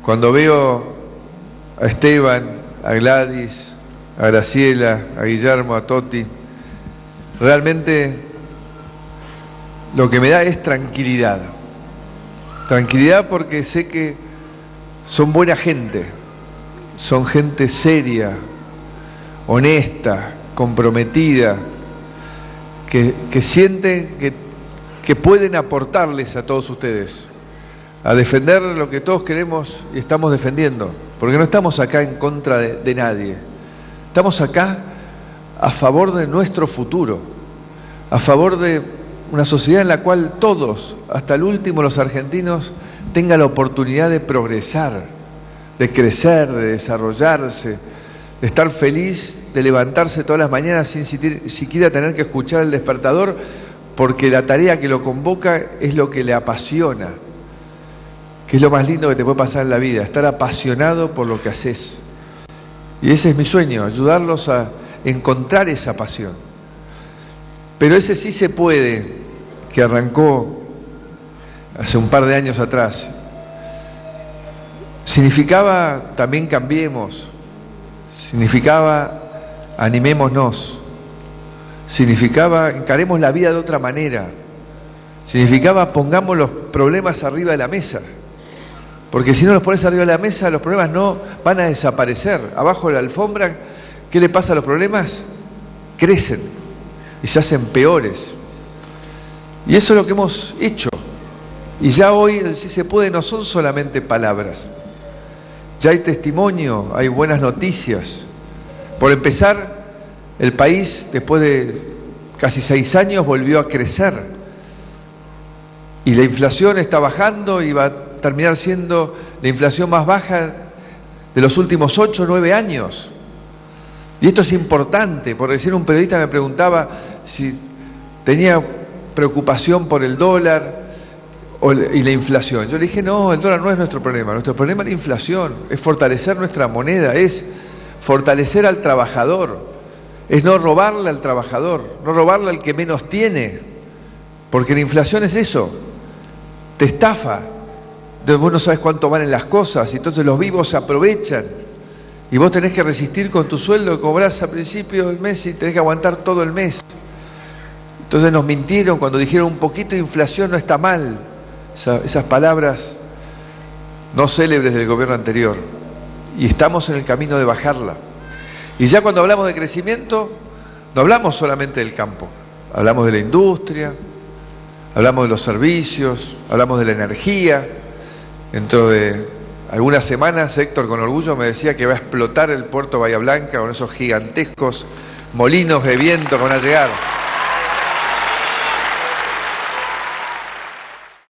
Cuando veo a Esteban, a Gladys, a Graciela, a Guillermo, a Toti, realmente lo que me da es tranquilidad. Tranquilidad porque sé que son buena gente, son gente seria, honesta, comprometida, que sienten que pueden aportarles a todos ustedes, a defender lo que todos queremos y estamos defendiendo, porque no estamos acá en contra de nadie, estamos acá a favor de nuestro futuro, a favor de una sociedad en la cual todos, hasta el último, los argentinos, tengan la oportunidad de progresar, de crecer, de desarrollarse, de estar feliz, de levantarse todas las mañanas sin siquiera tener que escuchar el despertador, porque la tarea que lo convoca es lo que le apasiona, que es lo más lindo que te puede pasar en la vida, estar apasionado por lo que haces. Y ese es mi sueño, ayudarlos a encontrar esa pasión. Pero ese sí se puede, que arrancó hace un par de años atrás, significaba también cambiemos, significaba animémonos, significaba encaremos la vida de otra manera, significaba pongamos los problemas arriba de la mesa, porque si no los pones arriba de la mesa, los problemas no van a desaparecer. Abajo de la alfombra, ¿qué le pasa a los problemas? Crecen y se hacen peores. Y eso es lo que hemos hecho. Y ya hoy el sí se puede no son solamente palabras. Ya hay testimonio, hay buenas noticias. Por empezar, el país, después de casi 6 años, volvió a crecer. Y la inflación está bajando y va a terminar siendo la inflación más baja de los últimos 8 o 9 años. Y esto es importante, porque recién un periodista me preguntaba si tenía preocupación por el dólar y la inflación. Yo le dije, no, el dólar no es nuestro problema es la inflación, es fortalecer nuestra moneda, es fortalecer al trabajador, es no robarle al trabajador, no robarle al que menos tiene, porque la inflación es eso, te estafa, entonces vos no sabes cuánto valen las cosas, y entonces los vivos se aprovechan, y vos tenés que resistir con tu sueldo que cobrás a principio del mes y tenés que aguantar todo el mes. Entonces nos mintieron cuando dijeron un poquito de inflación no está mal. Esas palabras no célebres del gobierno anterior. Y estamos en el camino de bajarla. Y ya cuando hablamos de crecimiento, no hablamos solamente del campo. Hablamos de la industria, hablamos de los servicios, hablamos de la energía. Dentro de algunas semanas, Héctor con orgullo me decía que va a explotar el puerto Bahía Blanca con esos gigantescos molinos de viento que van a llegar.